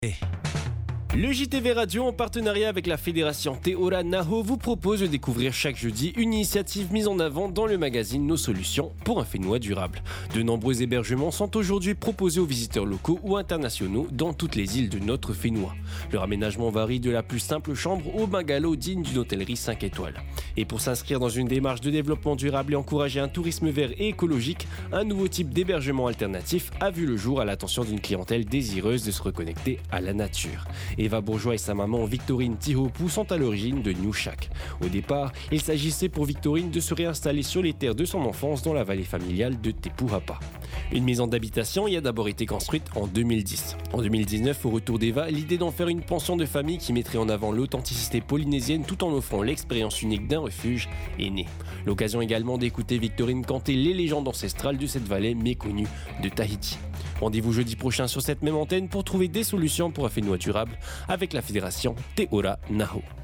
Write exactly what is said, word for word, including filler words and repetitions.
Le J T V Radio, en partenariat avec la fédération Teora Naho, vous propose de découvrir chaque jeudi une initiative mise en avant dans le magazine Nos Solutions pour un Fénois durable. De nombreux hébergements sont aujourd'hui proposés aux visiteurs locaux ou internationaux dans toutes les îles de notre Fénois. Leur aménagement varie de la plus simple chambre au bungalow digne d'une hôtellerie cinq étoiles. Et pour s'inscrire dans une démarche de développement durable et encourager un tourisme vert et écologique, un nouveau type d'hébergement alternatif a vu le jour à l'attention d'une clientèle désireuse de se reconnecter à la nature. Eva Bourgeois et sa maman Victorine Tihopu sont à l'origine de New Shack. Au départ, il s'agissait pour Victorine de se réinstaller sur les terres de son enfance dans la vallée familiale de Tepurapa. Une maison d'habitation y a d'abord été construite en deux mille dix. En deux mille dix-neuf, au retour d'Eva, l'idée d'en faire une pension de famille qui mettrait en avant l'authenticité polynésienne tout en offrant l'expérience unique d'un refuge est née. L'occasion également d'écouter Victorine canter les légendes ancestrales de cette vallée méconnue de Tahiti. Rendez-vous jeudi prochain sur cette même antenne pour trouver des solutions pour un Fénois durable avec la fédération Teora Naho.